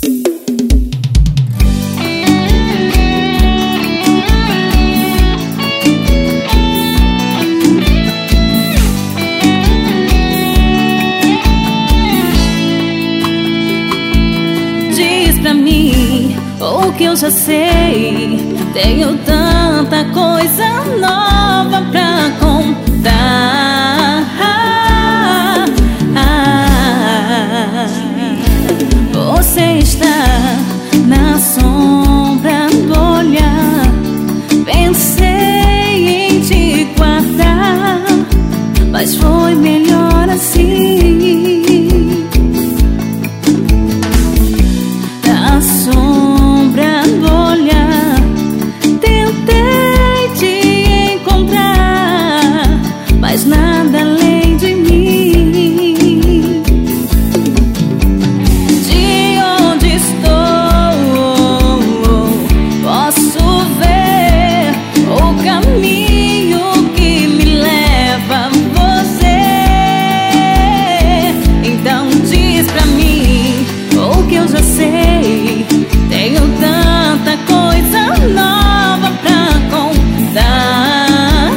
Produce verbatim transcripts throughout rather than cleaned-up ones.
Pra mim, o que eu já sei, tenho tanta coisa nova pra contar. Você está na sombra do olhar, pensei em te guardar, mas foi melhor assim. A sombra do olhar, tentei te encontrar, mas nada além de mim. De onde estou, posso ver o caminho que me leva a você. Então diz pra mim o que eu já sei, tenho tanta coisa nova pra contar.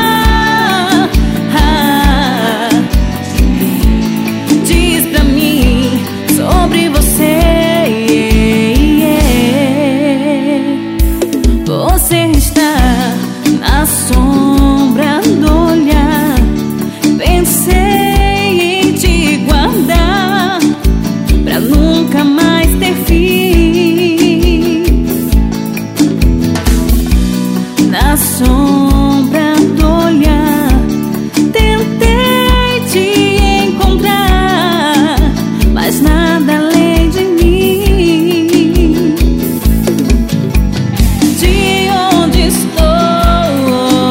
Diz pra mim sobre você. Você está na sombra do olhar, pensei em te guardar pra nunca mais ter fim. Na sombra do olhar, tentei te encontrar, mas nada além de mim. De onde estou,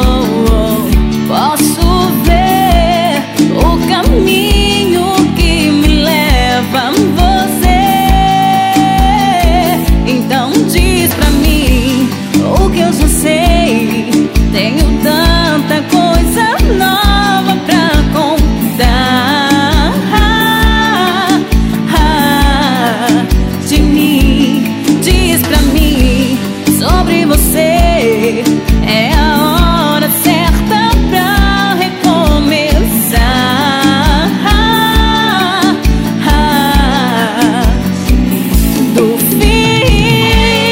posso ver o caminho que me leva a você. Então diz pra mim o que eu já sei, tenho tanta coisa nova pra contar. De mim, diz pra mim sobre você. É a hora certa pra recomeçar. Do fim.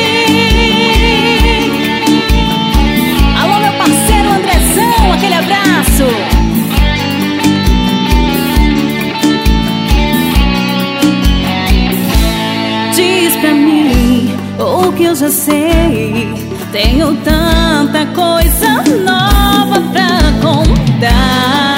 Alô, meu parceiro Andrezão, aquele abraço. Diz pra mim o que eu já sei, tenho tanta coisa nova pra contar.